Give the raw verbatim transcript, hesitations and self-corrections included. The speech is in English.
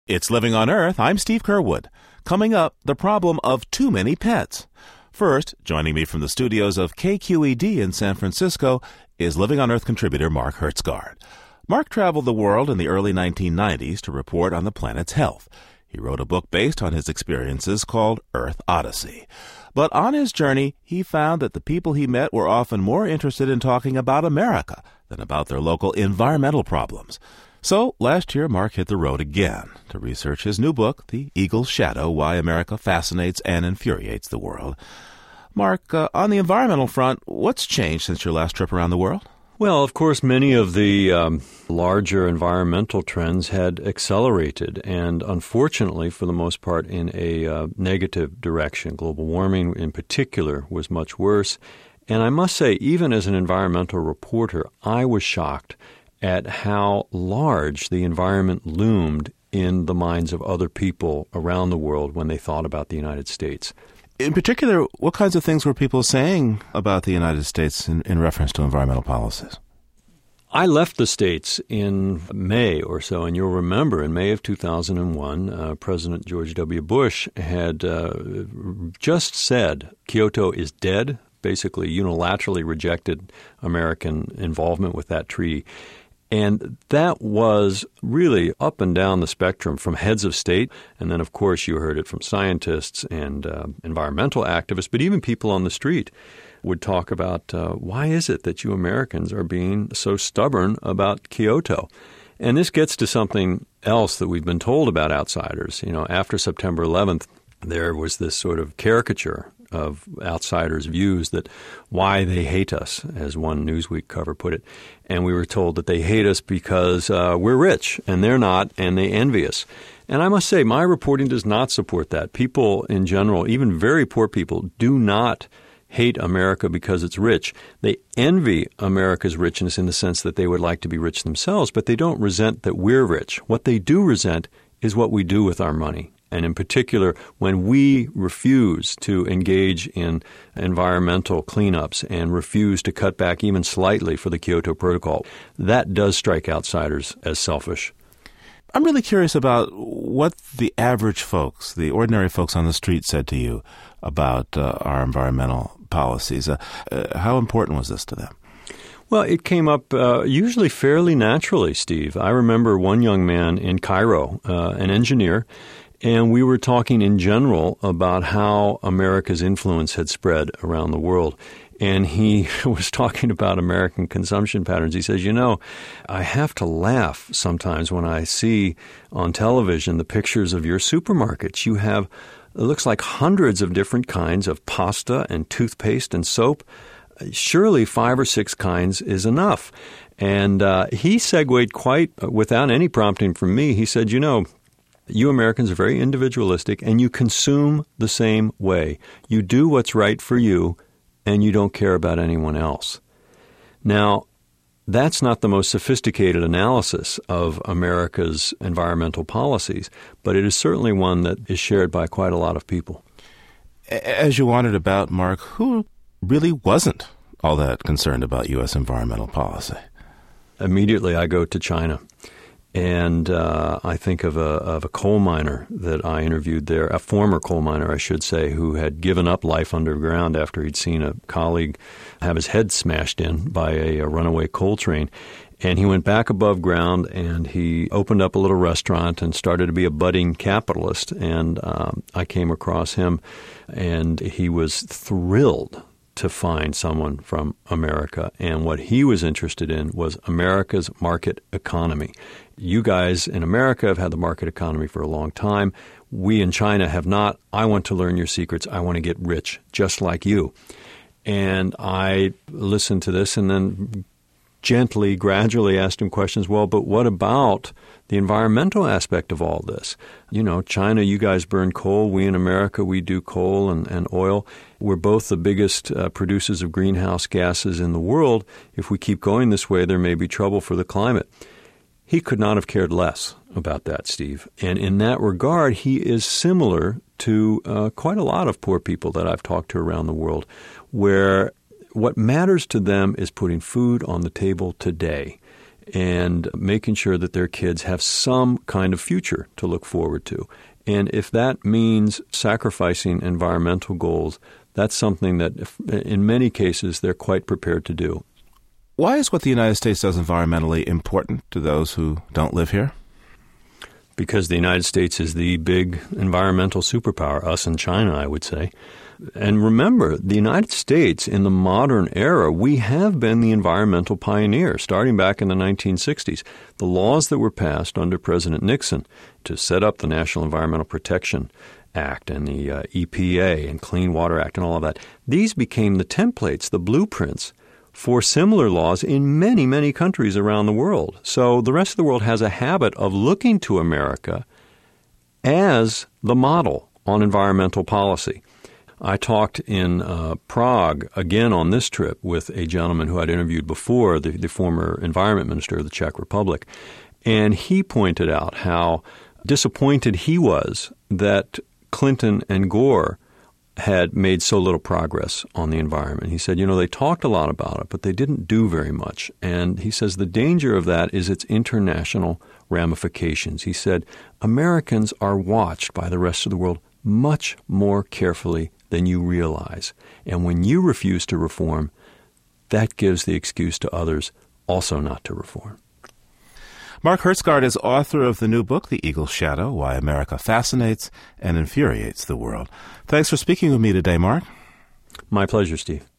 It's Living on Earth. I'm Steve Curwood. Coming up, the problem of too many pets. First, joining me from the studios of K Q E D in San Francisco is Living on Earth contributor Mark Hertsgaard. Mark traveled the world in the early nineteen nineties to report on the planet's health. He wrote a book based on his experiences called Earth Odyssey. But on his journey, he found that the people he met were often more interested in talking about America than about their local environmental problems. So last year, Mark hit the road again to research his new book, The Eagle's Shadow, Why America Fascinates and Infuriates the World. Mark, uh, on the environmental front, what's changed since your last trip around the world? Well, of course, many of the um, larger environmental trends had accelerated, and unfortunately, for the most part, in a uh, negative direction. Global warming, in particular, was much worse. And I must say, even as an environmental reporter, I was shocked at how large the environment loomed in the minds of other people around the world when they thought about the United States. In particular, what kinds of things were people saying about the United States in, in reference to environmental policies? I left the States in May or so, and you'll remember in May of two thousand one, uh, President George W. Bush had uh, just said Kyoto is dead, basically unilaterally rejected American involvement with that treaty. And that was really up and down the spectrum from heads of state. And then, of course, you heard it from scientists and uh, environmental activists, but even people on the street would talk about uh, why is it that you Americans are being so stubborn about Kyoto? And this gets to something else that we've been told about outsiders. You know, after September eleventh, there was this sort of caricature of outsiders' views that why they hate us, as one Newsweek cover put it. And we were told that they hate us because uh, we're rich, and they're not, and they envy us. And I must say, my reporting does not support that. People in general, even very poor people, do not hate America because it's rich. They envy America's richness in the sense that they would like to be rich themselves, but they don't resent that we're rich. What they do resent is what we do with our money. And in particular, when we refuse to engage in environmental cleanups and refuse to cut back even slightly for the Kyoto Protocol, that does strike outsiders as selfish. I'm really curious about what the average folks, the ordinary folks on the street said to you about uh, our environmental policies. Uh, uh, how important was this to them? Well, it came up uh, usually fairly naturally, Steve. I remember one young man in Cairo, uh, an engineer, and we were talking in general about how America's influence had spread around the world. And he was talking about American consumption patterns. He says, you know, I have to laugh sometimes when I see on television the pictures of your supermarkets. You have, it looks like hundreds of different kinds of pasta and toothpaste and soap. Surely five or six kinds is enough. And uh, he segued quite uh, without any prompting from me. He said, you know, you Americans are very individualistic, and you consume the same way. You do what's right for you, and you don't care about anyone else. Now, that's not the most sophisticated analysis of America's environmental policies, but it is certainly one that is shared by quite a lot of people. As you wandered about, Mark, who really wasn't all that concerned about U S environmental policy? Immediately, I go to China. And uh, I think of a, of a coal miner that I interviewed there, a former coal miner, I should say, who had given up life underground after he'd seen a colleague have his head smashed in by a, a runaway coal train. And he went back above ground, and he opened up a little restaurant and started to be a budding capitalist. And um, I came across him, and he was thrilled to find someone from America. And what he was interested in was America's market economy. You guys in America have had the market economy for a long time. We in China have not. I want to learn your secrets. I want to get rich just like you. And I listened to this and then gently, gradually asked him questions. Well, but what about the environmental aspect of all this? You know, China, you guys burn coal. We in America, we do coal and, and oil. We're both the biggest uh, producers of greenhouse gases in the world. If we keep going this way, there may be trouble for the climate. He could not have cared less about that, Steve. And in that regard, he is similar to uh, quite a lot of poor people that I've talked to around the world, where what matters to them is putting food on the table today. and making sure that their kids have some kind of future to look forward to. And if that means sacrificing environmental goals, that's something that if, in many cases they're quite prepared to do. Why is what the United States does environmentally important to those who don't live here? Because the United States is the big environmental superpower, us and China, I would say. And remember, the United States, in the modern era, we have been the environmental pioneer, starting back in the nineteen sixties. The laws that were passed under President Nixon to set up the National Environmental Protection Act and the uh, E P A and Clean Water Act and all of that, these became the templates, the blueprints for similar laws in many, many countries around the world. So the rest of the world has a habit of looking to America as the model on environmental policy. I talked in uh, Prague, again on this trip, with a gentleman who I'd interviewed before, the, the former environment minister of the Czech Republic, and he pointed out how disappointed he was that Clinton and Gore had made so little progress on the environment. He said, you know, they talked a lot about it, but they didn't do very much. And he says the danger of that is its international ramifications. He said, Americans are watched by the rest of the world much more carefully than you realize. And when you refuse to reform, that gives the excuse to others also not to reform. Mark Hertsgaard is author of the new book, The Eagle's Shadow, Why America Fascinates and Infuriates the World. Thanks for speaking with me today, Mark. My pleasure, Steve.